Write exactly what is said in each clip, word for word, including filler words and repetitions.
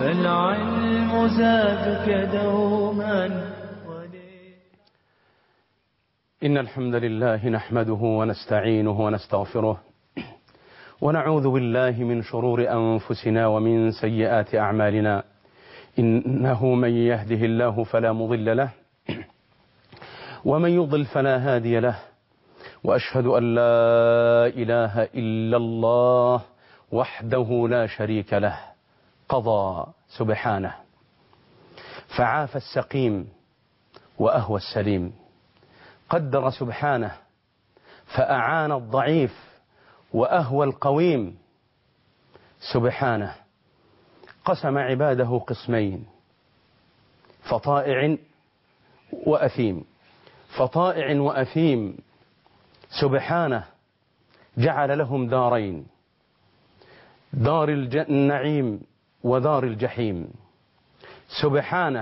العلم زادك دوما. إن الحمد لله نحمده ونستعينه ونستغفره ونعوذ بالله من شرور أنفسنا ومن سيئات أعمالنا. إنه من يهده الله فلا مضل له ومن يضل فلا هادي له، وأشهد أن لا إله إلا الله وحده لا شريك له، قضى سبحانه فعاف السقيم وأهوى السليم، قدر سبحانه فأعان الضعيف وأهوى القويم. سبحانه قسم عباده قسمين، فطائع وأثيم. فطائع وأثيم سبحانه جعل لهم دارين، دار النعيم ودار الجحيم. سبحانه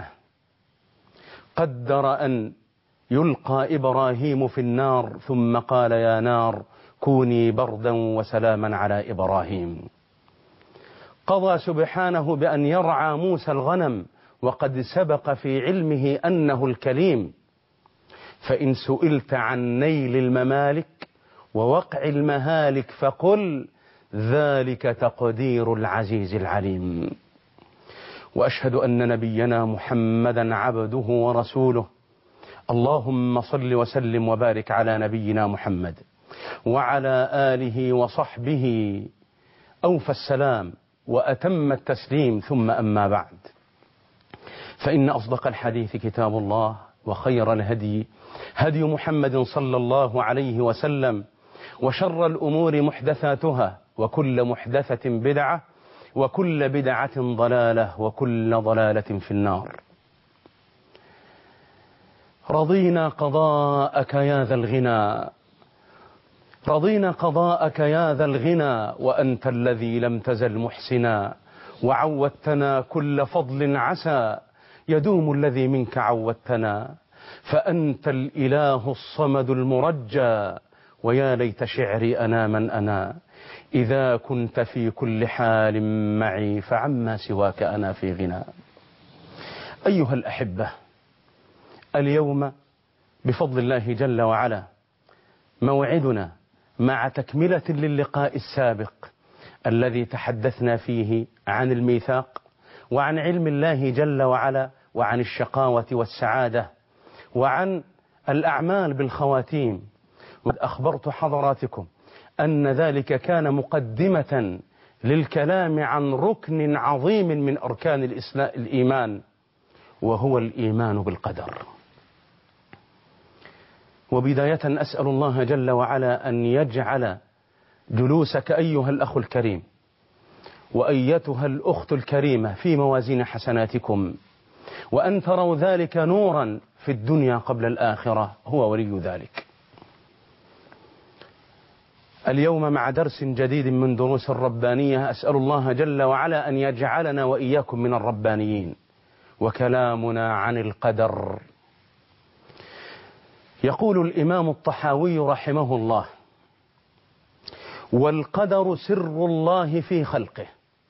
قدر أن يلقى إبراهيم في النار ثم قال يا نار كوني بردا وسلاما على إبراهيم. قضى سبحانه بأن يرعى موسى الغنم وقد سبق في علمه أنه الكليم. فإن سئلت عن نيل الممالك ووقع المهالك فقل ذلك تقدير العزيز العليم. وأشهد أن نبينا محمدا عبده ورسوله. اللهم صل وسلم وبارك على نبينا محمد وعلى آله وصحبه أوفى السلام وأتم التسليم، ثم أما بعد، فإن أصدق الحديث كتاب الله، وخير الهدي هدي محمد صلى الله عليه وسلم، وشر الأمور محدثاتها، وكل محدثة بدعة، وكل بدعة ضلالة، وكل ضلالة في النار. رضينا قضاءك يا ذا الغنى، رضينا قضاءك يا ذا الغنى، وأنت الذي لم تزل محسنا، وعودتنا كل فضل عسى يدوم الذي منك عودتنا. فأنت الإله الصمد المرجى، ويا ليت شعري أنا من أنا، إذا كنت في كل حال معي فعما سواك أنا في غنى. أيها الأحبة، اليوم بفضل الله جل وعلا موعدنا مع تكملة للقاء السابق الذي تحدثنا فيه عن الميثاق وعن علم الله جل وعلا وعن الشقاوة والسعادة وعن الأعمال بالخواتيم. وقد أخبرت حضراتكم أن ذلك كان مقدمة للكلام عن ركن عظيم من أركان الإيمان، وهو الإيمان بالقدر. وبداية أسأل الله جل وعلا أن يجعل جلوسك أيها الأخ الكريم وأيتها الأخت الكريمة في موازين حسناتكم، وأن تروا ذلك نورا في الدنيا قبل الآخرة، هو ولي ذلك. اليوم مع درس جديد من دروس الربانية، أسأل الله جل وعلا أن يجعلنا وإياكم من الربانيين. وكلامنا عن القدر. يقول الإمام الطحاوي رحمه الله: والقدر سر الله في خلقه،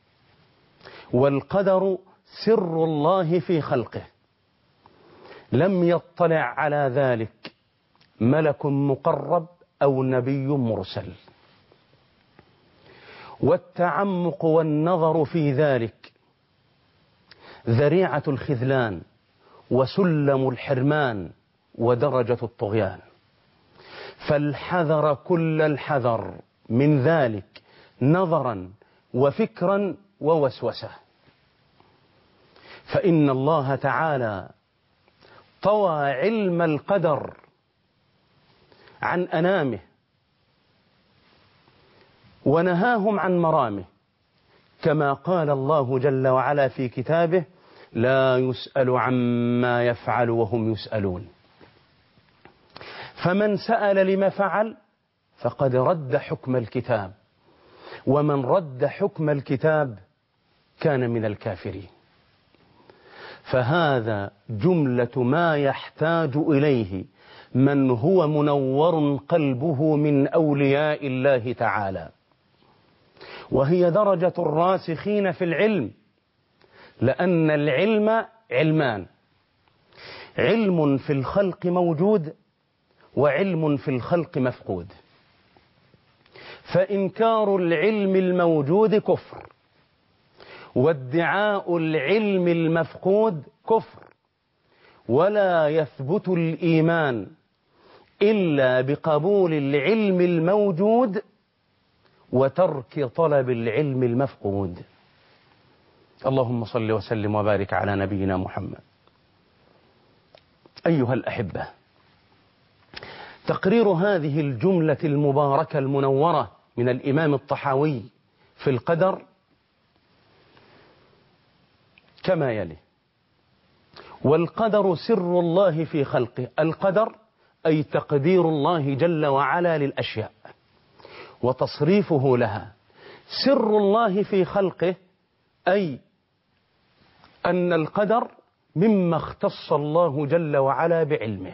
والقدر سر الله في خلقه، لم يطلع على ذلك ملك مقرب أو نبي مرسل. والتعمق والنظر في ذلك ذريعة الخذلان وسلم الحرمان ودرجة الطغيان. فالحذر كل الحذر من ذلك نظرا وفكرا ووسوسة. فإن الله تعالى طوى علم القدر عن أنامه ونهاهم عن مرامه، كما قال الله جل وعلا في كتابه: لا يسأل عما يفعل وهم يسألون. فمن سأل لما فعل فقد رد حكم الكتاب، ومن رد حكم الكتاب كان من الكافرين. فهذا جملة ما يحتاج إليه من هو منور قلبه من أولياء الله تعالى، وهي درجة الراسخين في العلم. لأن العلم علمان: علم في الخلق موجود، وعلم في الخلق مفقود. فإنكار العلم الموجود كفر، وادعاء العلم المفقود كفر، ولا يثبت الإيمان إلا بقبول العلم الموجود وترك طلب العلم المفقود. اللهم صل وسلم وبارك على نبينا محمد. أيها الأحبة، تقرير هذه الجملة المباركة المنورة من الإمام الطحاوي في القدر كما يلي: والقدر سر الله في خلقه. القدر أي تقدير الله جل وعلا للأشياء وتصريفه لها. سر الله في خلقه أي أن القدر مما اختص الله جل وعلا بعلمه،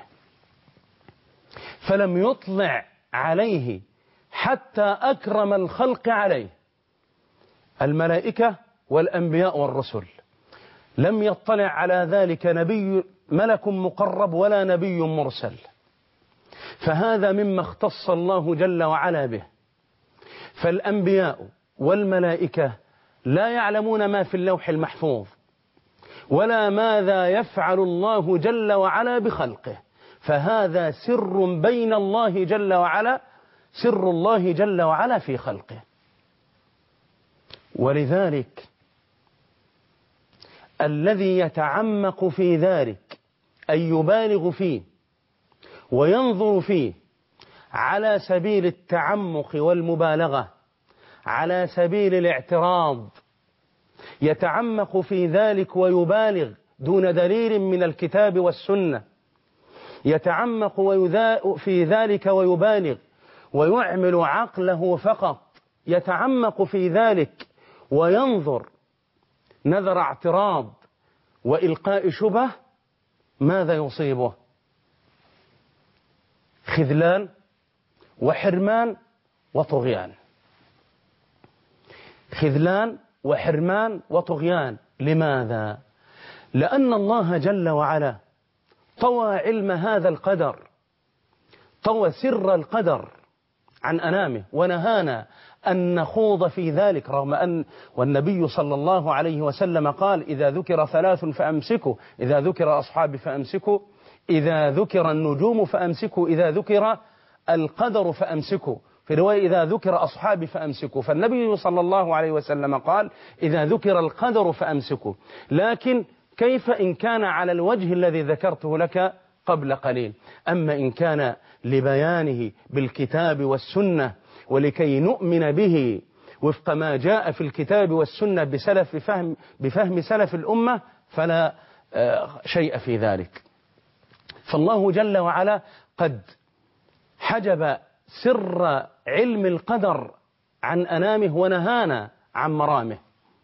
فلم يطلع عليه حتى أكرم الخلق عليه. الملائكة والأنبياء والرسل لم يطلع على ذلك نبي ملك مقرب ولا نبي مرسل، فهذا مما اختص الله جل وعلا به. فالأنبياء والملائكة لا يعلمون ما في اللوح المحفوظ ولا ماذا يفعل الله جل وعلا بخلقه، فهذا سر بين الله جل وعلا، سر الله جل وعلا في خلقه. ولذلك الذي يتعمق في ذلك أي يبالغ فيه وينظر فيه على سبيل التعمق والمبالغة، على سبيل الاعتراض، يتعمق في ذلك ويبالغ دون دليل من الكتاب والسنة، يتعمق في ذلك ويبالغ ويعمل عقله فقط، يتعمق في ذلك وينظر نذر اعتراض وإلقاء شبه، ماذا يصيبه؟ خذلان وحرمان وطغيان. خذلان وحرمان وطغيان. لماذا؟ لأن الله جل وعلا طوى علم هذا القدر، طوى سر القدر عن أنامه، ونهانا أن نخوض في ذلك، رغم أن والنبي صلى الله عليه وسلم قال: إذا ذكر ثلاث فأمسكوا، إذا ذكر أصحابي فأمسكوا، إذا ذكر النجوم فأمسكوا، إذا ذكر القدر فأمسكوا، في رواية إذا ذكر أصحابي فأمسكوا. فالنبي صلى الله عليه وسلم قال: إذا ذكر القدر فأمسكوا. لكن كيف إن كان على الوجه الذي ذكرته لك قبل قليل؟ أما إن كان لبيانه بالكتاب والسنة ولكي نؤمن به وفق ما جاء في الكتاب والسنة بسلف بفهم, بفهم سلف الأمة فلا شيء في ذلك. فالله جل وعلا قد حجب سر علم القدر عن أنامه ونهانا عن مرامه،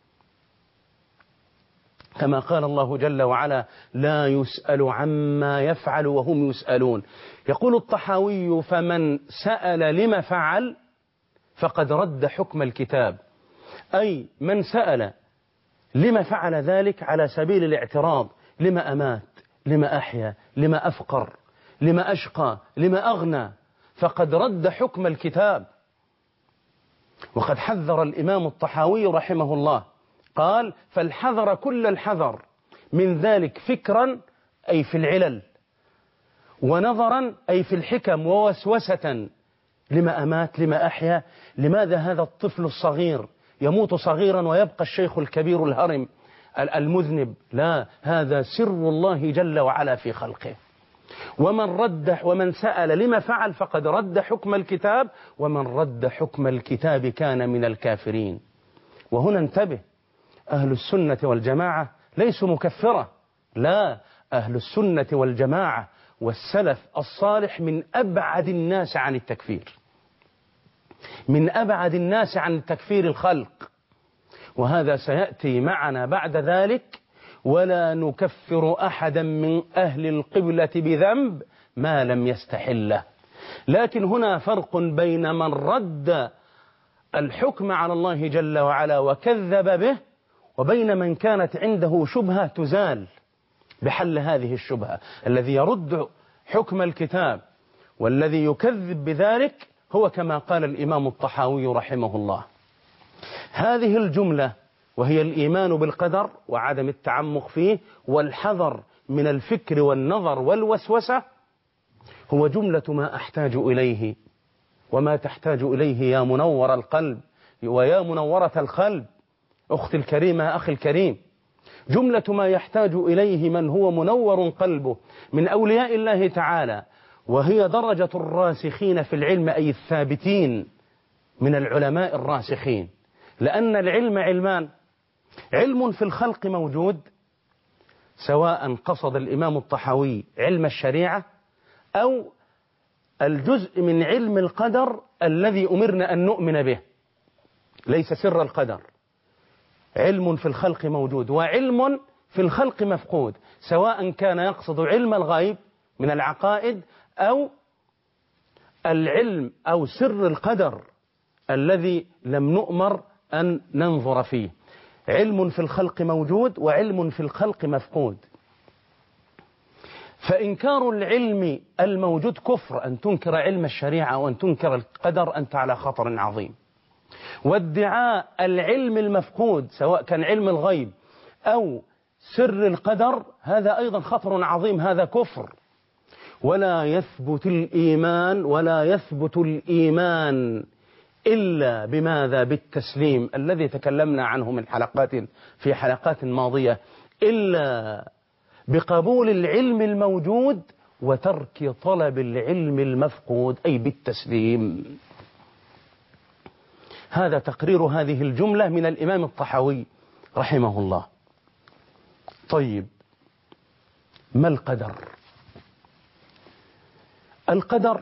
كما قال الله جل وعلا: لا يسأل عما يفعل وهم يسألون. يقول الطحاوي: فمن سأل لما فعل فقد رد حكم الكتاب، أي من سأل لما فعل ذلك على سبيل الاعتراض: لما أمات، لما أحيا، لما أفقر، لما أشقى، لما أغنى، فقد رد حكم الكتاب. وقد حذر الإمام الطحاوي رحمه الله، قال: فالحذر كل الحذر من ذلك، فكرا أي في العلل، ونظرا أي في الحكم، ووسوسة: لما أمات، لما أحيا، لماذا هذا الطفل الصغير يموت صغيرا ويبقى الشيخ الكبير الهرم المذنب؟ لا، هذا سر الله جل وعلا في خلقه. ومن رد ومن سأل لما فعل فقد رد حكم الكتاب، ومن رد حكم الكتاب كان من الكافرين. وهنا انتبه، أهل السنة والجماعة ليسوا مكفرة، لا، أهل السنة والجماعة والسلف الصالح من أبعد الناس عن التكفير، من أبعد الناس عن تكفير الخلق، وهذا سيأتي معنا بعد ذلك. ولا نكفر أحدا من أهل القبلة بذنب ما لم يستحله. لكن هنا فرق بين من رد الحكم على الله جل وعلا وكذب به، وبين من كانت عنده شبهة تزال بحل هذه الشبهة. الذي يرد حكم الكتاب والذي يكذب بذلك هو كما قال الإمام الطحاوي رحمه الله. هذه الجملة وهي الإيمان بالقدر وعدم التعمق فيه والحذر من الفكر والنظر والوسوسة هو جملة ما أحتاج إليه وما تحتاج إليه يا منور القلب ويا منورة القلب أختي الكريمة أخي الكريم. جملة ما يحتاج إليه من هو منور قلبه من أولياء الله تعالى، وهي درجة الراسخين في العلم أي الثابتين من العلماء الراسخين. لأن العلم علمان: علم في الخلق موجود، سواء قصد الإمام الطحاوي علم الشريعة أو الجزء من علم القدر الذي أمرنا أن نؤمن به، ليس سر القدر. علم في الخلق موجود وعلم في الخلق مفقود، سواء كان يقصد علم الغيب من العقائد أو العلم أو سر القدر الذي لم نؤمر أن ننظر فيه. علم في الخلق موجود وعلم في الخلق مفقود. فإنكار العلم الموجود كفر، أن تنكر علم الشريعة وأن تنكر القدر أنت على خطر عظيم. وادعاء العلم المفقود سواء كان علم الغيب أو سر القدر هذا أيضا خطر عظيم، هذا كفر. ولا يثبت الإيمان ولا يثبت الإيمان إلا بماذا؟ بالتسليم الذي تكلمنا عنه من حلقات في حلقات ماضية، إلا بقبول العلم الموجود وترك طلب العلم المفقود أي بالتسليم. هذا تقرير هذه الجملة من الإمام الطحاوي رحمه الله. طيب، ما القدر؟ القدر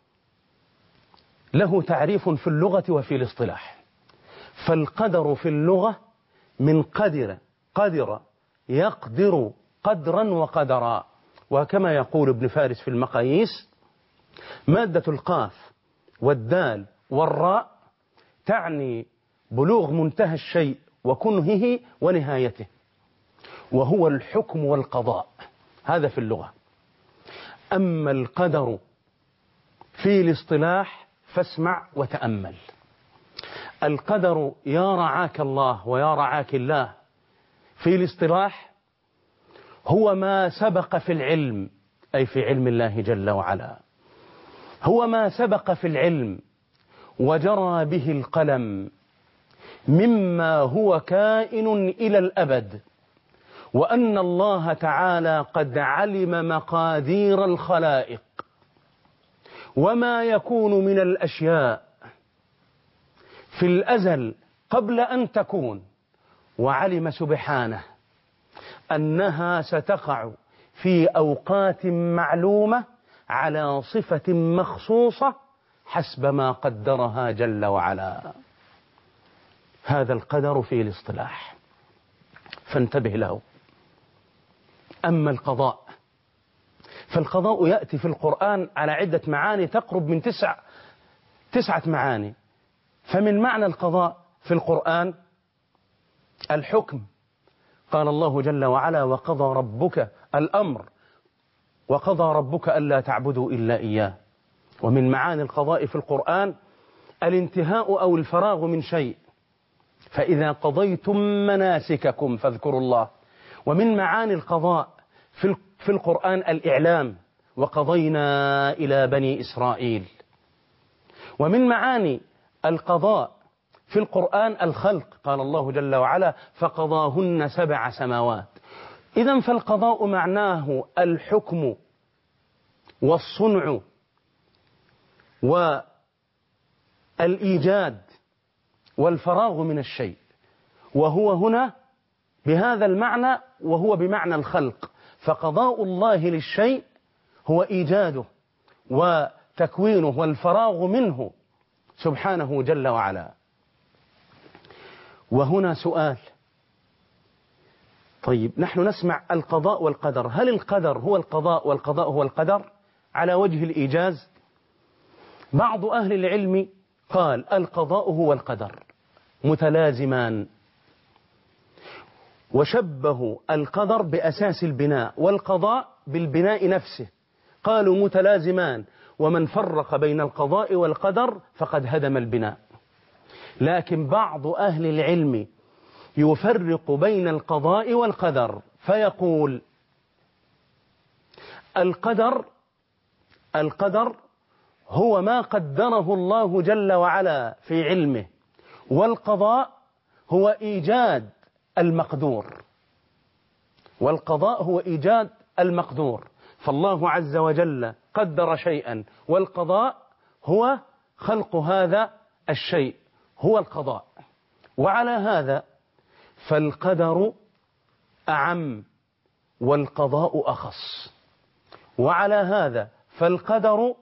له تعريف في اللغة وفي الاصطلاح. فالقدر في اللغة من قدر، قدر يقدر قدرا وقدرا. وكما يقول ابن فارس في المقاييس: مادة القاف والدال والراء تعني بلوغ منتهى الشيء وكنهه ونهايته، وهو الحكم والقضاء. هذا في اللغة. أما القدر في الاصطلاح فاسمع وتأمل. القدر يا رعاك الله ويا رعاك الله في الاصطلاح هو ما سبق في العلم، أي في علم الله جل وعلا، هو ما سبق في العلم وجرى به القلم مما هو كائن إلى الأبد، وأن الله تعالى قد علم مقادير الخلائق وما يكون من الأشياء في الأزل قبل أن تكون، وعلم سبحانه أنها ستقع في أوقات معلومة على صفة مخصوصة حسب ما قدرها جل وعلا. هذا القدر في الاصطلاح، فانتبه له. أما القضاء فالقضاء يأتي في القرآن على عدة معاني تقرب من تسع تسعة معاني. فمن معنى القضاء في القرآن الحكم. قال الله جل وعلا: وقضى ربك الأمر وقضى ربك ألا تعبدوا إلا إياه. ومن معاني القضاء في القرآن الانتهاء أو الفراغ من شيء، فإذا قضيتم مناسككم فاذكروا الله. ومن معاني القضاء في في القرآن الإعلام: وقضينا إلى بني إسرائيل. ومن معاني القضاء في القرآن الخلق. قال الله جل وعلا: فقضاهن سبع سماوات. إذن فالقضاء معناه الحكم والصنع والإيجاد والفراغ من الشيء، وهو هنا بهذا المعنى وهو بمعنى الخلق. فقضاء الله للشيء هو إيجاده وتكوينه والفراغ منه سبحانه جل وعلا. وهنا سؤال: طيب، نحن نسمع القضاء والقدر، هل القدر هو القضاء والقضاء هو القدر على وجه الإيجاز؟ بعض أهل العلم قال القضاء هو القدر متلازمان، وشبهوا القدر بأساس البناء والقضاء بالبناء نفسه، قالوا متلازمان، ومن فرق بين القضاء والقدر فقد هدم البناء. لكن بعض أهل العلم يفرق بين القضاء والقدر فيقول القدر القدر هو ما قدره الله جل وعلا في علمه، والقضاء هو إيجاد المقدور والقضاء هو إيجاد المقدور فالله عز وجل قدر شيئا، والقضاء هو خلق هذا الشيء، هو القضاء. وعلى هذا فالقدر أعم والقضاء أخص، وعلى هذا فالقدر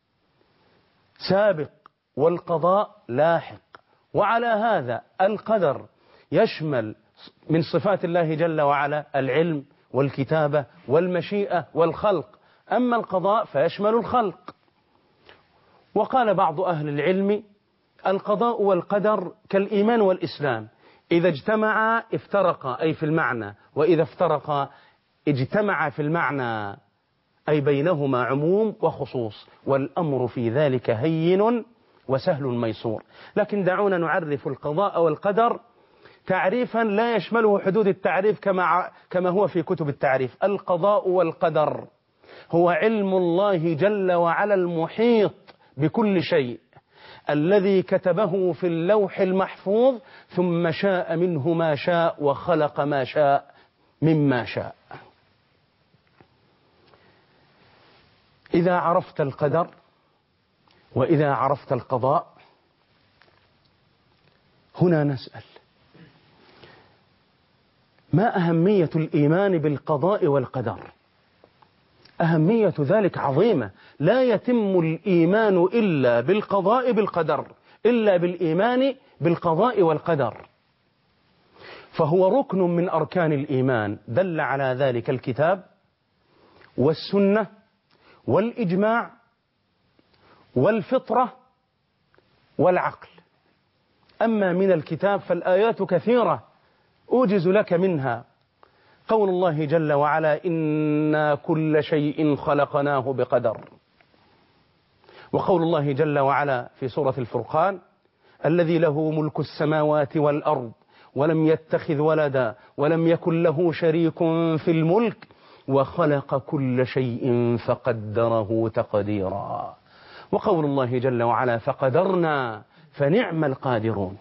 سابق والقضاء لاحق، وعلى هذا القدر يشمل من صفات الله جل وعلا العلم والكتابة والمشيئة والخلق، أما القضاء فيشمل الخلق. وقال بعض أهل العلم القضاء والقدر كالإيمان والإسلام، إذا اجتمعا افترقا أي في المعنى، وإذا افترقا اجتمعا في المعنى، أي بينهما عموم وخصوص، والأمر في ذلك هين وسهل ميسور. لكن دعونا نعرف القضاء والقدر تعريفا لا يشمله حدود التعريف كما كما هو في كتب التعريف. القضاء والقدر هو علم الله جل وعلا المحيط بكل شيء، الذي كتبه في اللوح المحفوظ ثم شاء منه ما شاء وخلق ما شاء مما شاء. إذا عرفت القدر وإذا عرفت القضاء، هنا نسأل ما أهمية الإيمان بالقضاء والقدر؟ أهمية ذلك عظيمة، لا يتم الإيمان إلا بالقضاء بالقدر، إلا بالإيمان بالقضاء والقدر، فهو ركن من أركان الإيمان، دل على ذلك الكتاب والسنة والإجماع والفطرة والعقل. أما من الكتاب فالآيات كثيرة أوجز لك منها قول الله جل وعلا إنا كل شيء خلقناه بقدر، وقول الله جل وعلا في سورة الفرقان الذي له ملك السماوات والأرض ولم يتخذ ولدا ولم يكن له شريك في الملك وخلق كل شيء فقدره تقديرا، وقول الله جل وعلا فقدرنا فنعم القادرون.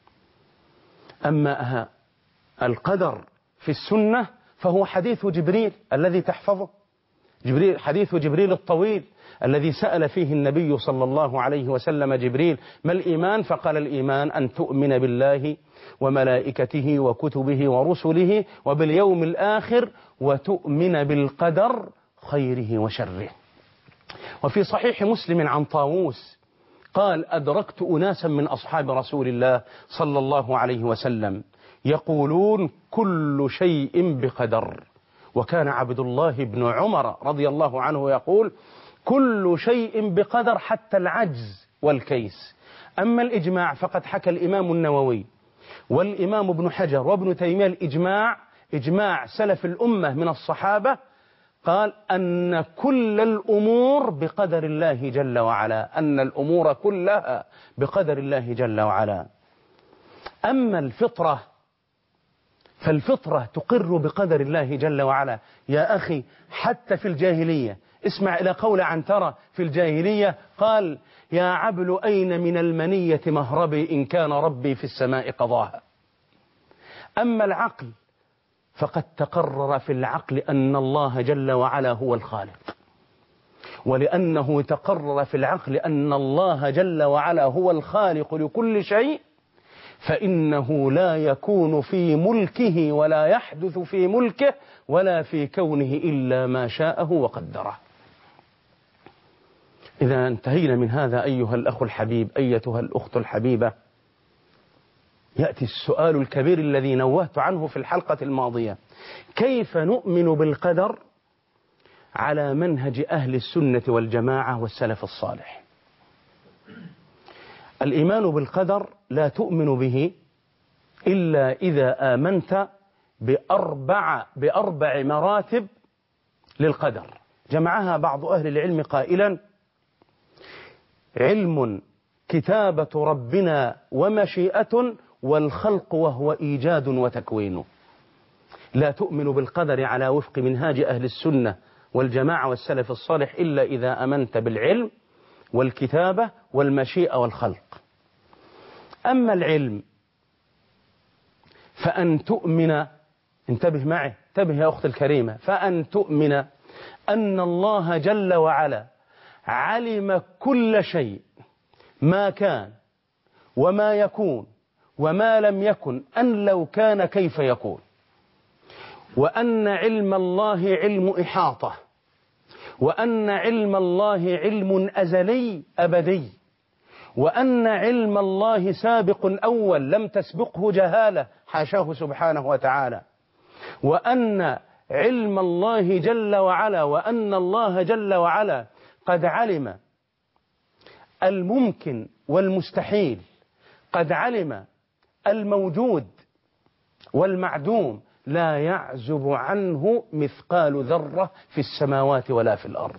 أما القدر في السنة فهو حديث جبريل الذي تحفظه، جبريل حديث جبريل الطويل الذي سأل فيه النبي صلى الله عليه وسلم جبريل ما الإيمان؟ فقال الإيمان أن تؤمن بالله وملائكته وكتبه ورسله وباليوم الآخر وتؤمن بالقدر خيره وشره. وفي صحيح مسلم عن طاووس قال أدركت أناسا من أصحاب رسول الله صلى الله عليه وسلم يقولون كل شيء بقدر، وكان عبد الله بن عمر رضي الله عنه يقول كل شيء بقدر حتى العجز والكيس. أما الإجماع فقد حكى الإمام النووي والإمام ابن حجر وابن تيمية الإجماع، إجماع سلف الأمة من الصحابة، قال أن كل الأمور بقدر الله جل وعلا، أن الأمور كلها بقدر الله جل وعلا. أما الفطرة فالفطرة تقر بقدر الله جل وعلا يا أخي، حتى في الجاهلية اسمع إلى قول عنترة في الجاهلية قال يا عبل أين من المنية مهربي إن كان ربي في السماء قضاها. أما العقل فقد تقرر في العقل أن الله جل وعلا هو الخالق، ولأنه تقرر في العقل أن الله جل وعلا هو الخالق لكل شيء، فإنه لا يكون في ملكه ولا يحدث في ملكه ولا في كونه إلا ما شاءه وقدره. إذا انتهينا من هذا أيها الأخ الحبيب أيتها الأخت الحبيبة، يأتي السؤال الكبير الذي نوهت عنه في الحلقة الماضية: كيف نؤمن بالقدر على منهج أهل السنة والجماعة والسلف الصالح؟ الإيمان بالقدر لا تؤمن به إلا إذا آمنت بأربع, بأربع مراتب للقدر، جمعها بعض أهل العلم قائلا: علم، كتابة ربنا ومشيئة، والخلق وهو إيجاد وتكوين. لا تؤمن بالقدر على وفق منهاج أهل السنة والجماعة والسلف الصالح إلا إذا أمنت بالعلم والكتابة والمشيئة والخلق. أما العلم فأن تؤمن، انتبه معي، انتبه يا أختي الكريمة، فأن تؤمن أن الله جل وعلا علم كل شيء، ما كان وما يكون وما لم يكن، أن لو كان كيف يكون، وأن علم الله علم إحاطة، وأن علم الله علم أزلي أبدي، وأن علم الله سابق أول لم تسبقه جهالة حاشاه سبحانه وتعالى، وأن علم الله جل وعلا وأن الله جل وعلا قد علم الممكن والمستحيل، قد علم الموجود والمعدوم، لا يعزب عنه مثقال ذرة في السماوات ولا في الأرض.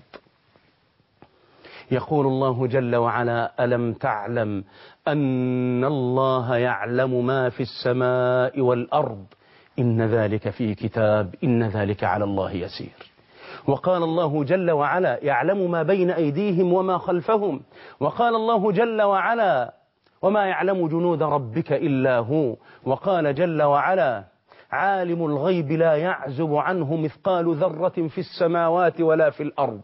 يقول الله جل وعلا: ألم تعلم أن الله يعلم ما في السماء والأرض، إن ذلك في كتاب، إن ذلك على الله يسير. وقال الله جل وعلا: يعلم ما بين أيديهم وما خلفهم. وقال الله جل وعلا: وما يعلم جنود ربك إلا هو. وقال جل وعلا: عالم الغيب لا يعزب عنه مثقال ذرة في السماوات ولا في الأرض،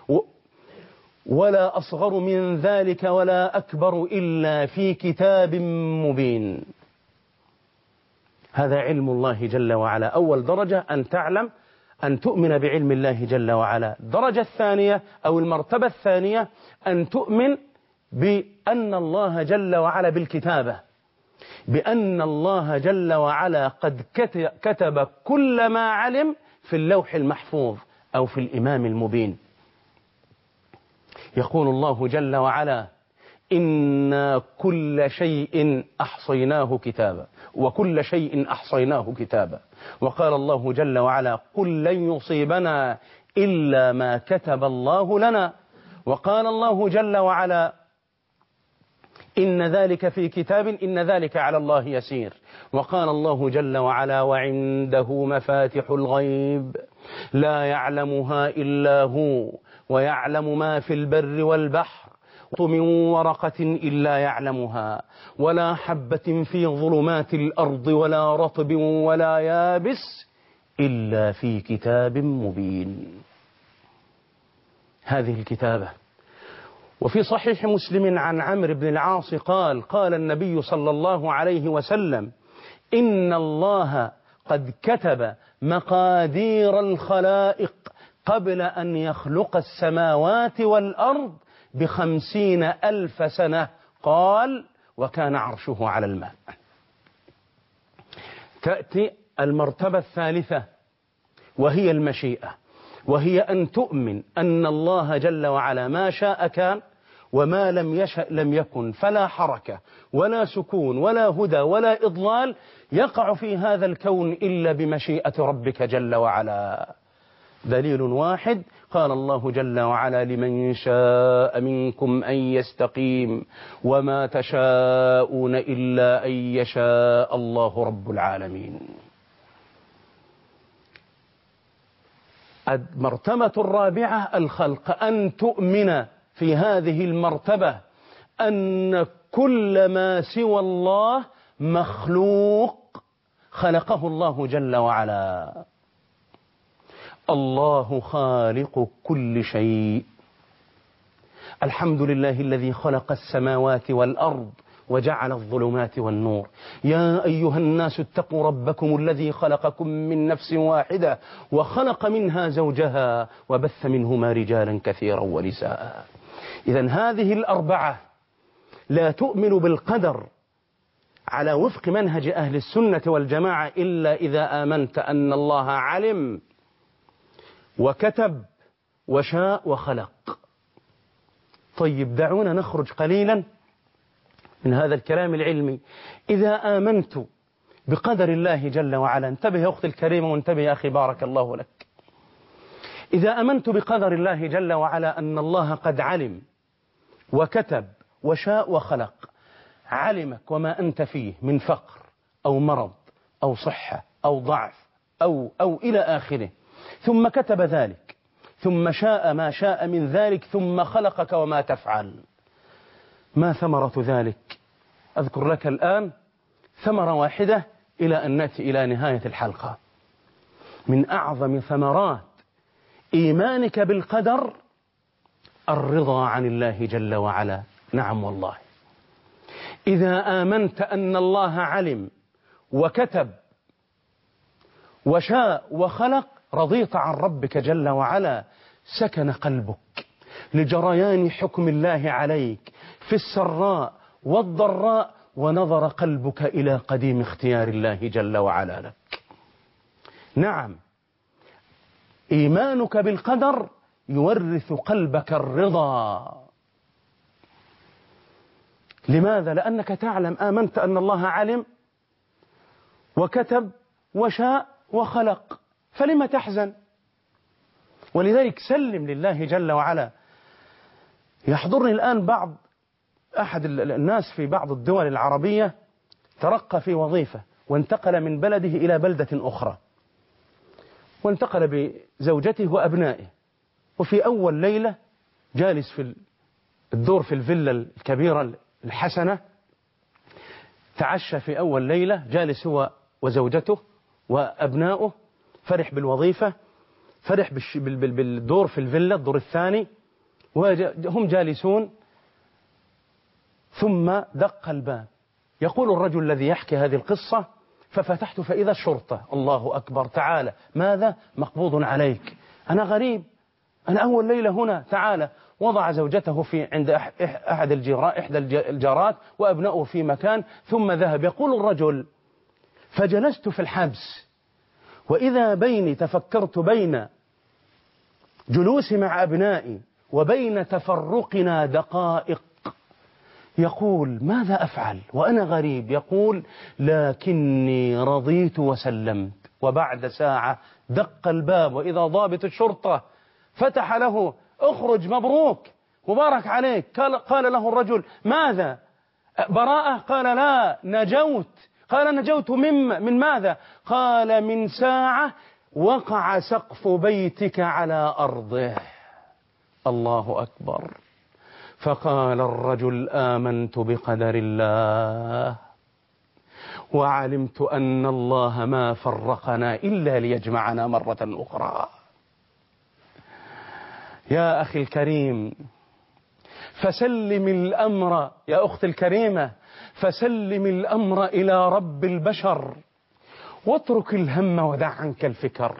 ولا أصغر من ذلك ولا أكبر إلا في كتاب مبين. هذا علم الله جل وعلا. أول درجة أن تعلم، أن تؤمن بعلم الله جل وعلا. الدرجة الثانية أو المرتبة الثانية أن تؤمن بأن الله جل وعلا بالكتابة، بأن الله جل وعلا قد كتب كل ما علم في اللوح المحفوظ أو في الإمام المبين. يقول الله جل وعلا: إنا كل شيء أحصيناه كتابا، وكل شيء أحصيناه كتابا. وقال الله جل وعلا: قل لن يصيبنا إلا ما كتب الله لنا. وقال الله جل وعلا: إن ذلك في كتاب، إن ذلك على الله يسير. وقال الله جل وعلا: وعنده مفاتح الغيب لا يعلمها إلا هو، ويعلم ما في البر والبحر، من ورقة إلا يعلمها، ولا حبة في ظلمات الأرض ولا رطب ولا يابس إلا في كتاب مبين. هذه الكتابة. وفي صحيح مسلم عن عمرو بن العاص قال: قال النبي صلى الله عليه وسلم: إن الله قد كتب مقادير الخلائق قبل أن يخلق السماوات والأرض بخمسين ألف سنة. قال: وكان عرشه على الماء. تأتي المرتبة الثالثة وهي المشيئة، وهي أن تؤمن أن الله جل وعلا ما شاء كان، وما لم يشأ لم يكن، فلا حركة ولا سكون ولا هدى ولا إضلال يقع في هذا الكون إلا بمشيئة ربك جل وعلا. دليل واحد: قال الله جل وعلا: لمن شاء منكم أن يستقيم وما تشاءون إلا أن يشاء الله رب العالمين. المرتبة الرابعة الخلق، أن تؤمن في هذه المرتبة أن كل ما سوى الله مخلوق خلقه الله جل وعلا. الله خالق كل شيء. الحمد لله الذي خلق السماوات والأرض وجعل الظلمات والنور. يا أيها الناس اتقوا ربكم الذي خلقكم من نفس واحدة وخلق منها زوجها وبث منهما رجالا كثيرا ونساء. إذن هذه الأربعة لا تؤمن بالقدر على وفق منهج أهل السنة والجماعة إلا إذا آمنت أن الله علم وكتب وشاء وخلق. طيب، دعونا نخرج قليلا من هذا الكلام العلمي. إذا آمنت بقدر الله جل وعلا. انتبه يا أختي الكريمة وانتبه يا أخي بارك الله لك. إذا أمنت بقدر الله جل وعلا أن الله قد علم وكتب وشاء وخلق، علمك وما أنت فيه من فقر أو مرض أو صحة أو ضعف أو, أو إلى آخره، ثم كتب ذلك، ثم شاء ما شاء من ذلك، ثم خلقك وما تفعل، ما ثمرة ذلك؟ أذكر لك الآن ثمرة واحدة إلى أن نأتي إلى نهاية الحلقة. من أعظم ثمرات إيمانك بالقدر الرضا عن الله جل وعلا. نعم والله، إذا آمنت أن الله علم وكتب وشاء وخلق، رضيت عن ربك جل وعلا، سكن قلبك لجريان حكم الله عليك في السراء والضراء، ونظر قلبك إلى قديم اختيار الله جل وعلا لك. نعم، إيمانك بالقدر يورث قلبك الرضا. لماذا؟ لأنك تعلم، آمنت أن الله علم وكتب وشاء وخلق، فلما تحزن؟ ولذلك سلم لله جل وعلا. يحضرني الآن بعض أحد الناس في بعض الدول العربية ترقى في وظيفة وانتقل من بلده إلى بلدة أخرى، وانتقل بزوجته وأبنائه، وفي أول ليلة جالس في الدور في الفيلا الكبيرة الحسنة، تعشى في أول ليلة، جالس هو وزوجته وأبنائه، فرح بالوظيفة، فرح بالدور في الفيلا الدور الثاني، وهم جالسون، ثم دق الباب. يقول الرجل الذي يحكي هذه القصة: ففتحت فإذا الشرطة. الله أكبر، تعالى، ماذا؟ مقبوض عليك. أنا غريب، أنا أول ليلة هنا، تعالى. وضع زوجته في عند أحد الجيران، إحدى الجارات، وأبنائه في مكان، ثم ذهب. يقول الرجل: فجلست في الحبس، وإذا بيني، تفكرت بين جلوسي مع أبنائي وبين تفرقنا دقائق. يقول: ماذا أفعل وأنا غريب؟ يقول: لكني رضيت وسلمت. وبعد ساعة دق الباب، وإذا ضابط الشرطة فتح له: اخرج، مبروك، مبارك عليك. قال, قال له الرجل: ماذا؟ براءة؟ قال: لا، نجوت. قال: نجوت من, من ماذا؟ قال: من ساعة وقع سقف بيتك على أرضه. الله أكبر. فقال الرجل: آمنت بقدر الله، وعلمت أن الله ما فرقنا إلا ليجمعنا مرة أخرى. يا أخي الكريم، فسلم الأمر، يا أختي الكريمة، فسلم الأمر إلى رب البشر، واترك الهم ودع عنك الفكر.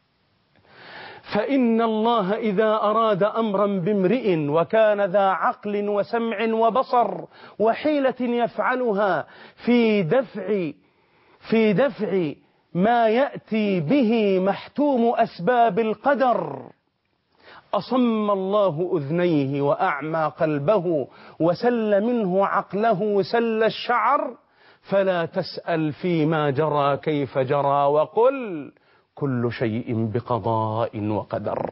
فإن الله إذا أراد أمرا بامرئ وكان ذا عقل وسمع وبصر وحيلة يفعلها في دفع في دفع ما يأتي به محتوم أسباب القدر، أصم الله أذنيه وأعمى قلبه وسل منه عقله سل الشعر. فلا تسأل فيما جرى كيف جرى، وقل كل شيء بقضاء وقدر.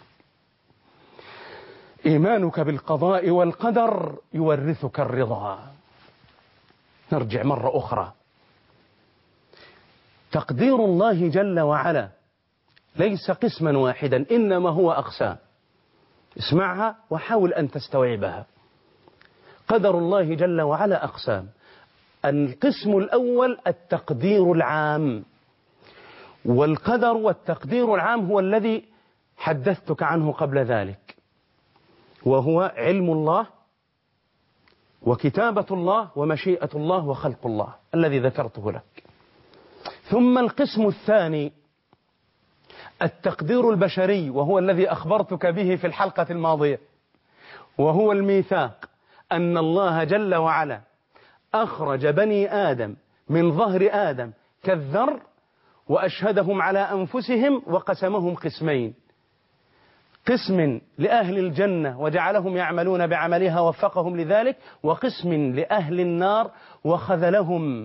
إيمانك بالقضاء والقدر يورثك الرضا. نرجع مرة أخرى. تقدير الله جل وعلا ليس قسما واحدا، إنما هو أقسام. اسمعها وحاول أن تستوعبها. قدر الله جل وعلا أقسام. القسم الأول التقدير العام، والقدر والتقدير العام هو الذي حدثتك عنه قبل ذلك، وهو علم الله وكتابة الله ومشيئة الله وخلق الله الذي ذكرته لك. ثم القسم الثاني التقدير البشري، وهو الذي أخبرتك به في الحلقة الماضية، وهو الميثاق، أن الله جل وعلا أخرج بني آدم من ظهر آدم كالذر وأشهدهم على أنفسهم وقسمهم قسمين: قسم لأهل الجنة وجعلهم يعملون بعملها وفقهم لذلك، وقسم لأهل النار وخذلهم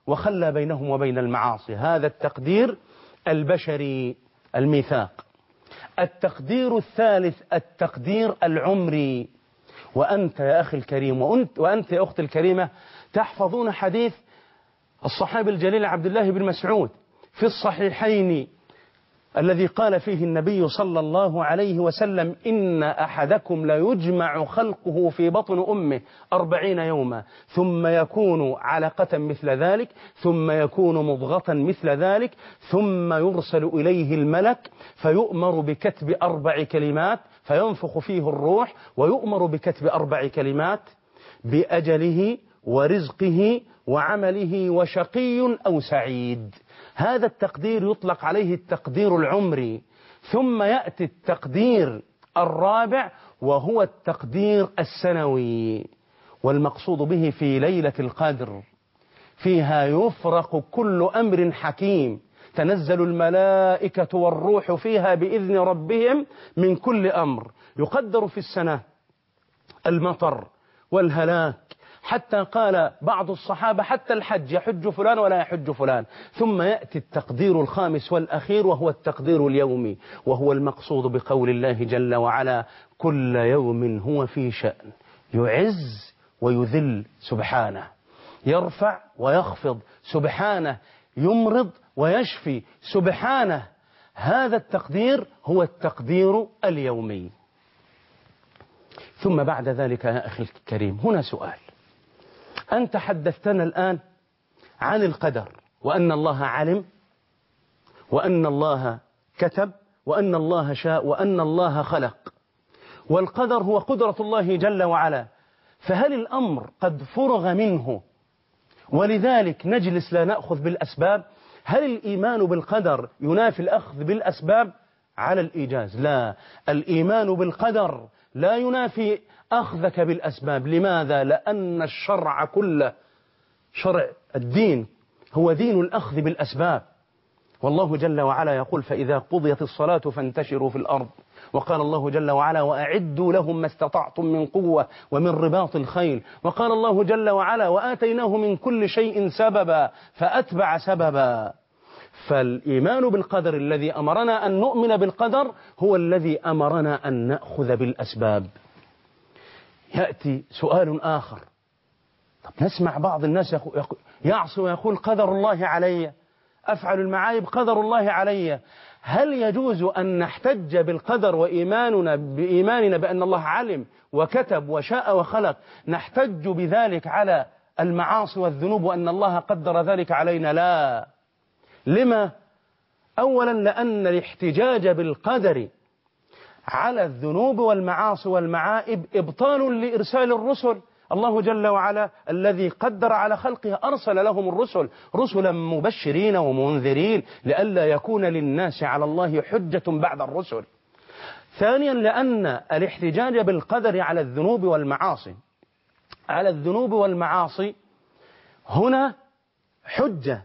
وخلى بينهم وبين المعاصي. هذا التقدير البشري الميثاق. التقدير الثالث التقدير العمري. وأنت يا أخي الكريم وأنت, وأنت يا أختي الكريمة تحفظون حديث الصحابي الجليل عبد الله بن مسعود في الصحيحين الذي قال فيه النبي صلى الله عليه وسلم: إن أحدكم لا يجمع خلقه في بطن أمه أربعين يوما ثم يكون علقة مثل ذلك ثم يكون مضغة مثل ذلك ثم يرسل إليه الملك فيؤمر بكتب أربع كلمات فينفخ فيه الروح ويؤمر بكتب أربع كلمات بأجله ورزقه وعمله وشقي أو سعيد. هذا التقدير يطلق عليه التقدير العمري. ثم يأتي التقدير الرابع وهو التقدير السنوي، والمقصود به في ليلة القدر فيها يفرق كل أمر حكيم، تنزل الملائكة والروح فيها بإذن ربهم من كل أمر. يقدر في السنة المطر والهلاك، حتى قال بعض الصحابة حتى الحج يحج فلان ولا يحج فلان. ثم يأتي التقدير الخامس والأخير وهو التقدير اليومي، وهو المقصود بقول الله جل وعلا: كل يوم هو في شأن، يعز ويذل سبحانه، يرفع ويخفض سبحانه، يمرض ويشفي سبحانه. هذا التقدير هو التقدير اليومي. ثم بعد ذلك يا أخي الكريم هنا سؤال. أنت حدثتنا الآن عن القدر، وأن الله علم، وأن الله كتب، وأن الله شاء، وأن الله خلق، والقدر هو قدرة الله جل وعلا. فهل الأمر قد فرغ منه ولذلك نجلس لا نأخذ بالأسباب؟ هل الإيمان بالقدر ينافي الأخذ بالأسباب؟ على الإيجاز لا، الإيمان بالقدر لا ينافي أخذك بالأسباب. لماذا؟ لأن الشرع كله، شرع الدين هو دين الأخذ بالأسباب. والله جل وعلا يقول: فإذا قضيت الصلاة فانتشروا في الأرض. وقال الله جل وعلا: وأعدوا لهم ما استطعتم من قوة ومن رباط الخيل. وقال الله جل وعلا: وآتيناه من كل شيء سببا فأتبع سببا. فالإيمان بالقدر الذي أمرنا أن نؤمن بالقدر هو الذي أمرنا أن نأخذ بالأسباب. يأتي سؤال آخر. طب نسمع بعض الناس يعصي ويقول: قدر الله علي، أفعل المعايب قدر الله علي. هل يجوز أن نحتج بالقدر وإيماننا بإيماننا بأن الله علم وكتب وشاء وخلق، نحتج بذلك على المعاصي والذنوب وأن الله قدر ذلك علينا؟ لا. لما؟ أولا لأن الاحتجاج بالقدر على الذنوب والمعاصي والمعائب إبطال لإرسال الرسل. الله جل وعلا الذي قدر على خلقه أرسل لهم الرسل رسلا مبشرين ومنذرين لئلا يكون للناس على الله حجة بعد الرسل. ثانيا لأن الاحتجاج بالقدر على الذنوب والمعاصي على الذنوب والمعاصي هنا حجة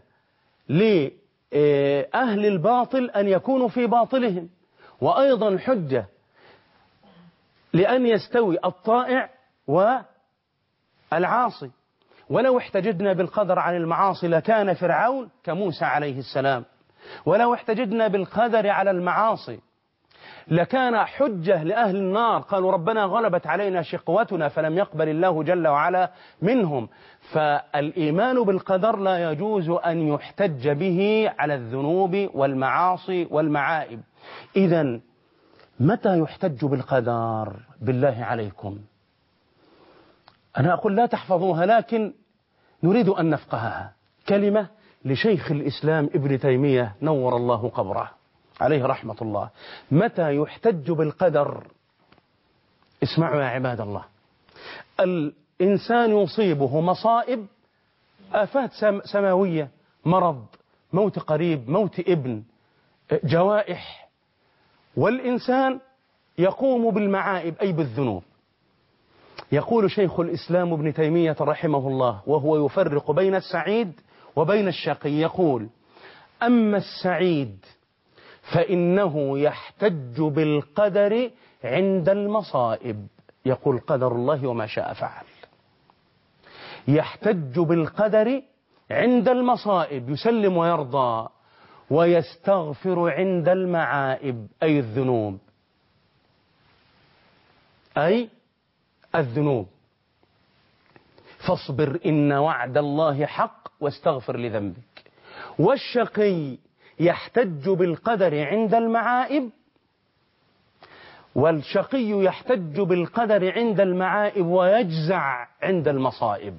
لأهل الباطل أن يكونوا في باطلهم، وأيضا حجة لأن يستوي الطائع والعاصي. ولو احتججنا بالقدر عن المعاصي لكان فرعون كموسى عليه السلام، ولو احتججنا بالقدر على المعاصي لكان حجة لأهل النار، قالوا ربنا غلبت علينا شقوتنا، فلم يقبل الله جل وعلا منهم. فالإيمان بالقدر لا يجوز أن يحتج به على الذنوب والمعاصي والمعائب. إذن متى يحتج بالقدر؟ بالله عليكم أنا أقول لا تحفظوها، لكن نريد أن نفقهها. كلمة لشيخ الإسلام ابن تيمية نور الله قبره عليه رحمة الله. متى يحتج بالقدر؟ اسمعوا يا عباد الله. الإنسان يصيبه مصائب، آفات سماوية، مرض، موت قريب، موت ابن، جوائح، والإنسان يقوم بالمعائب أي بالذنوب. يقول شيخ الإسلام ابن تيمية رحمه الله وهو يفرق بين السعيد وبين الشقي، يقول: أما السعيد فإنه يحتج بالقدر عند المصائب. يقول: قدر الله وما شاء فعل. يحتج بالقدر عند المصائب يسلم ويرضى، ويستغفر عند المعائب أي الذنوب، أي الذنوب. فاصبر إن وعد الله حق واستغفر لذنبك. والشقي يحتج بالقدر عند المعائب، والشقي يحتج بالقدر عند المعائب ويجزع عند المصائب.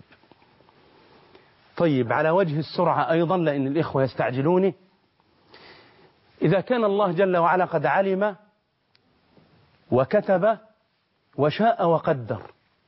طيب، على وجه السرعة أيضا لأن الإخوة يستعجلوني، إذا كان الله جل وعلا قد علم وكتب وشاء وقدر،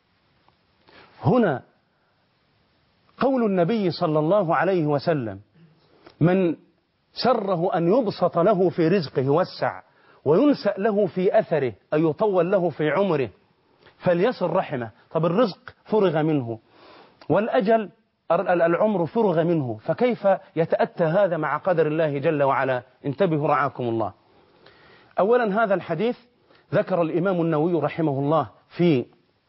هنا قول النبي صلى الله عليه وسلم: من سره أن يبسط له في رزقه يوسع، وينسأ له في أثره أي يطول له في عمره فليصل رحمه. طب الرزق فرغ منه، والأجل العمر فرغ منه، فكيف يتأتى هذا مع قدر الله جل وعلا؟ انتبهوا رعاكم الله. أولا، هذا الحديث ذكر الإمام النووي رحمه الله في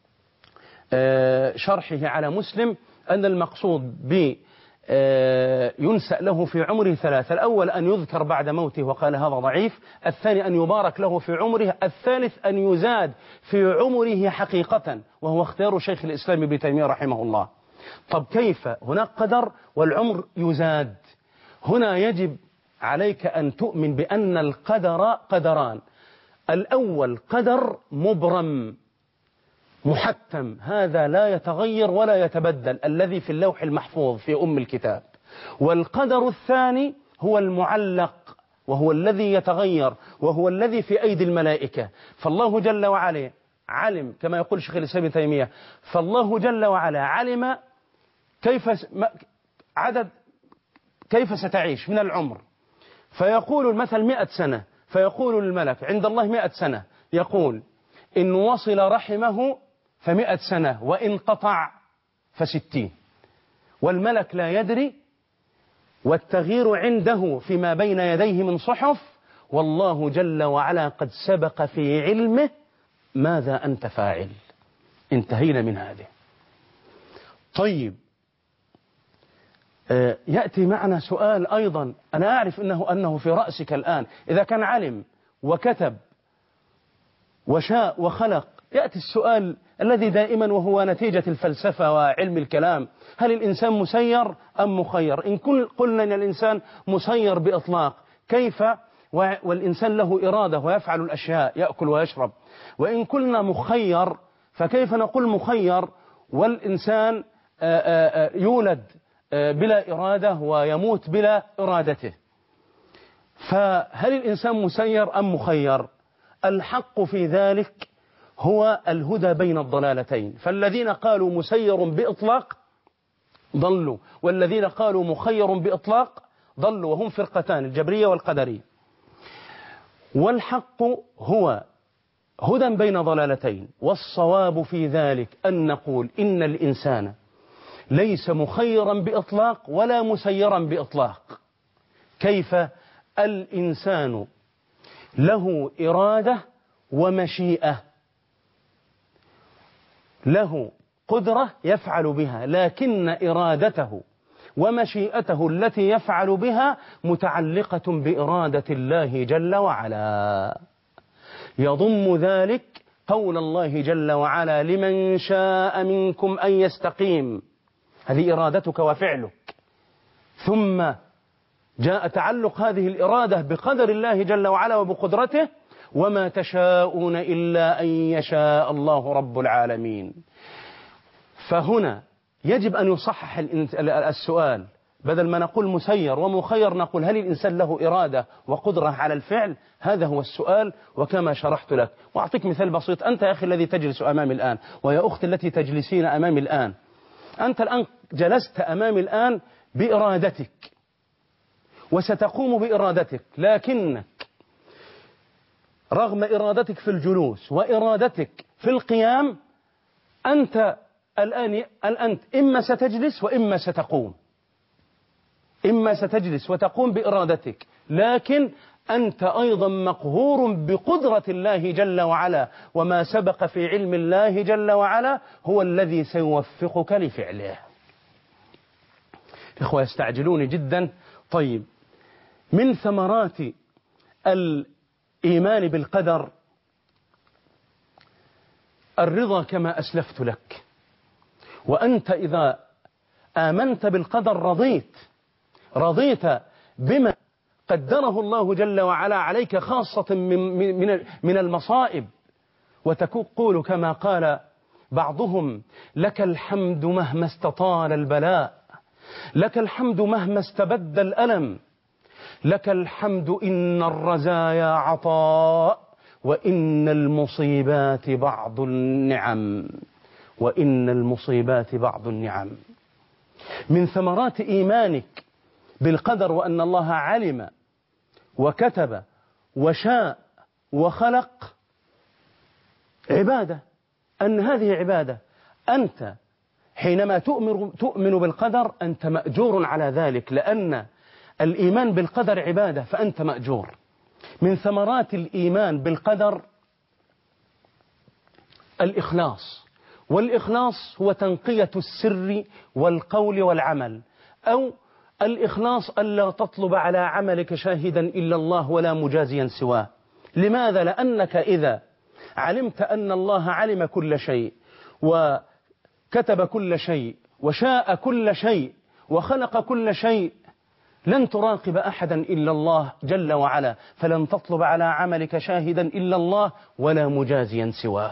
شرحه على مسلم أن المقصود ب ينسأ له في عمره ثلاثة: الأول أن يذكر بعد موته وقال هذا ضعيف، الثاني أن يبارك له في عمره، الثالث أن يزاد في عمره حقيقة، وهو اختيار شيخ الإسلام ابن تيمية رحمه الله. طب كيف؟ هناك قدر والعمر يزاد. هنا يجب عليك أن تؤمن بأن القدر قدران: الأول قدر مبرم محتم، هذا لا يتغير ولا يتبدل، الذي في اللوح المحفوظ في أم الكتاب. والقدر الثاني هو المعلق، وهو الذي يتغير، وهو الذي في أيدي الملائكة. فالله جل وعلا علم، كما يقول شيخ الإسلام ابن تيمية، فالله جل وعلا علم كيف عدد كيف ستعيش من العمر، فيقول المثل مئة سنة، فيقول الملك عند الله مئة سنة، يقول إن وصل رحمه فمئة سنة، وإن قطع فستين، والملك لا يدري، والتغيير عنده فيما بين يديه من صحف، والله جل وعلا قد سبق في علمه ماذا أنت فاعل. انتهينا من هذه. طيب، يأتي معنا سؤال أيضا، أنا أعرف أنه, أنه في رأسك الآن. إذا كان علم وكتب وشاء وخلق، يأتي السؤال الذي دائما وهو نتيجة الفلسفة وعلم الكلام: هل الإنسان مسير أم مخير؟ إن قلنا أن الإنسان مسير بإطلاق، كيف والإنسان له إرادة ويفعل الأشياء، يأكل ويشرب؟ وإن قلنا مخير، فكيف نقول مخير والإنسان يولد بلا إرادة ويموت بلا إرادته؟ فهل الإنسان مسير أم مخير؟ الحق في ذلك هو الهدى بين الضلالتين. فالذين قالوا مسير بإطلاق ضلوا، والذين قالوا مخير بإطلاق ضلوا، وهم فرقتان: الجبرية والقدرية. والحق هو هدى بين ضلالتين، والصواب في ذلك أن نقول إن الإنسان ليس مخيرا بإطلاق ولا مسيرا بإطلاق. كيف؟ الإنسان له إرادة ومشيئة، له قدرة يفعل بها، لكن إرادته ومشيئته التي يفعل بها متعلقة بإرادة الله جل وعلا. يضم ذلك قول الله جل وعلا: لمن شاء منكم أن يستقيم، هذه إرادتك وفعلك. ثم جاء تعلق هذه الإرادة بقدر الله جل وعلا وبقدرته: وما تشاءون إلا أن يشاء الله رب العالمين. فهنا يجب أن يصحح السؤال، بدل ما نقول مسير ومخير نقول هل الإنسان له إرادة وقدرة على الفعل؟ هذا هو السؤال، وكما شرحت لك. وأعطيك مثال بسيط: أنت يا أخي الذي تجلس أمامي الآن، ويا أختي التي تجلسين أمامي الآن، أنت الآن جلست أمامي الآن بإرادتك وستقوم بإرادتك، لكنك رغم إرادتك في الجلوس وإرادتك في القيام، أنت الآن أنت إما ستجلس وإما ستقوم، إما ستجلس وتقوم بإرادتك، لكن أنت أيضا مقهور بقدرة الله جل وعلا، وما سبق في علم الله جل وعلا هو الذي سيوفقك لفعله. إخوة يستعجلوني جدا. طيب، من ثمرات الإيمان بالقدر الرضا كما أسلفت لك. وأنت إذا آمنت بالقدر رضيت رضيت بما قدره الله جل وعلا عليك، خاصة من من من المصائب، وتقول كما قال بعضهم: لك الحمد مهما استطال البلاء، لك الحمد مهما استبد الألم، لك الحمد إن الرزايا عطاء، وإن المصيبات بعض النعم، وإن المصيبات بعض النعم. من ثمرات إيمانك بالقدر وأن الله علم وكتب وشاء وخلق عبادة، أن هذه عبادة. أنت حينما تؤمن, تؤمن بالقدر أنت مأجور على ذلك، لأن الإيمان بالقدر عبادة، فأنت مأجور. من ثمرات الإيمان بالقدر الإخلاص، والإخلاص هو تنقية السر والقول والعمل، أو الإخلاص ألا تطلب على عملك شاهدا إلا الله ولا مجازيا سواه. لماذا؟ لأنك إذا علمت أن الله علم كل شيء وكتب كل شيء وشاء كل شيء وخلق كل شيء، لن تراقب أحدا إلا الله جل وعلا، فلن تطلب على عملك شاهدا إلا الله ولا مجازيا سواه.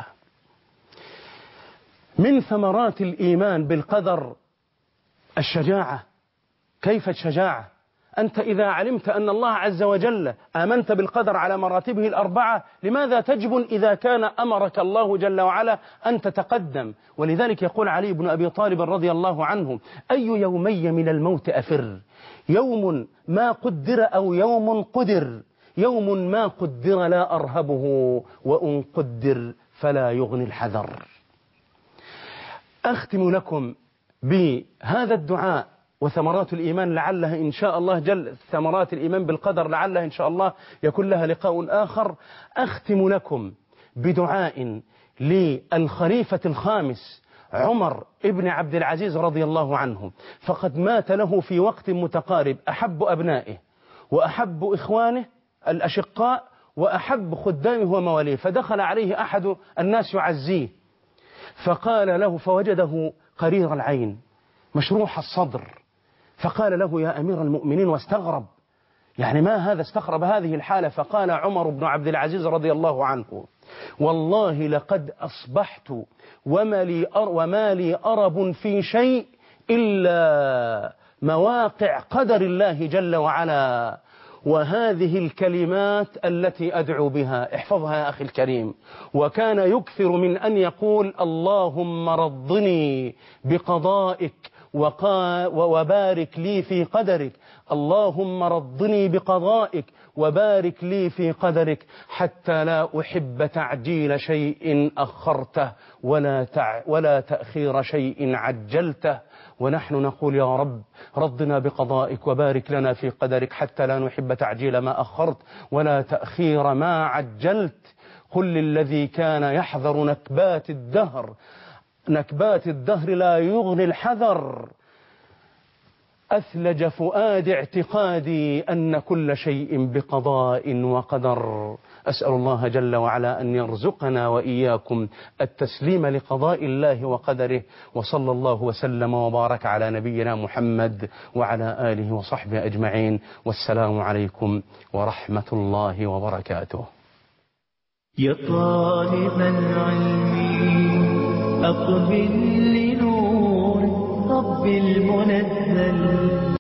من ثمرات الإيمان بالقدر الشجاعة. كيف الشجاعة؟ أنت إذا علمت أن الله عز وجل آمنت بالقدر على مراتبه الأربعة، لماذا تجبن إذا كان أمرك الله جل وعلا أن تتقدم؟ ولذلك يقول علي بن أبي طالب رضي الله عنه: أي يومي من الموت أفر، يوم ما قدر أو يوم قدر، يوم ما قدر لا أرهبه، وإن قدر فلا يغني الحذر. أختم لكم بهذا الدعاء وثمرات الإيمان، لعلها إن شاء الله جل ثمرات الإيمان بالقدر لعلها إن شاء الله يكون لها لقاء آخر. أختم لكم بدعاء للخليفة الخامس عمر ابن عبد العزيز رضي الله عنه، فقد مات له في وقت متقارب أحب أبنائه وأحب إخوانه الأشقاء وأحب خدامه ومواليه، فدخل عليه أحد الناس يعزيه، فقال له، فوجده قرير العين مشروح الصدر، فقال له: يا أمير المؤمنين، واستغرب، يعني ما هذا؟ استغرب هذه الحالة. فقال عمر بن عبد العزيز رضي الله عنه: والله لقد أصبحت وما لي, أر وما لي أرب في شيء إلا مواقع قدر الله جل وعلا. وهذه الكلمات التي أدعو بها احفظها يا أخي الكريم. وكان يكثر من أن يقول: اللهم رضني بقضائك وبارك لي في قدرك، اللهم رضني بقضائك وبارك لي في قدرك، حتى لا أحب تعجيل شيء أخرته ولا, تع ولا تأخير شيء عجلته. ونحن نقول: يا رب رضنا بقضائك وبارك لنا في قدرك، حتى لا نحب تعجيل ما أخرت ولا تأخير ما عجلت. قل للذي كان يحذر نكبات الدهر، نكبات الدهر لا يغني الحذر، أثلج فؤاد اعتقادي أن كل شيء بقضاء وقدر. أسأل الله جل وعلا أن يرزقنا وإياكم التسليم لقضاء الله وقدره، وصلى الله وسلم وبارك على نبينا محمد وعلى آله وصحبه أجمعين، والسلام عليكم ورحمة الله وبركاته. يا طالب العلم أقبل لنور رب